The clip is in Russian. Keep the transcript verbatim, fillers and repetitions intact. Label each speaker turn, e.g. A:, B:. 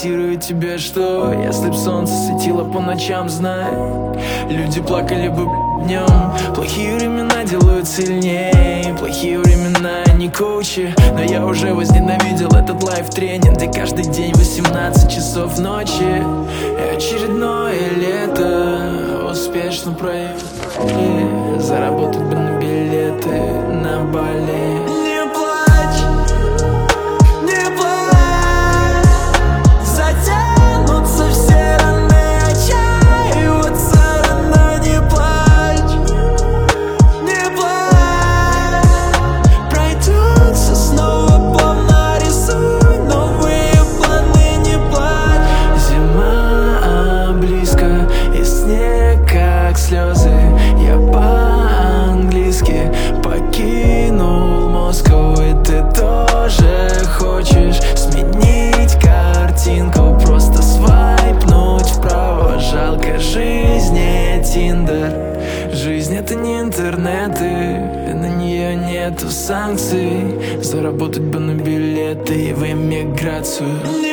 A: гарантирую тебе, что если б солнце светило по ночам, знай, люди плакали бы днем. Плохие времена делают сильнее, плохие времена не коучи. Но я уже возненавидел этот лайф-тренинг, где каждый день восемнадцать часов ночи. И очередное лето успешно провели, заработать бы на билеты на Бали. Слезы, я по-английски покинул Москву. И ты тоже хочешь сменить картинку, просто свайпнуть вправо. Жалко жизни Тиндер. Жизнь — это не интернет, и на нее нету санкций. Заработать бы на билеты в эмиграцию.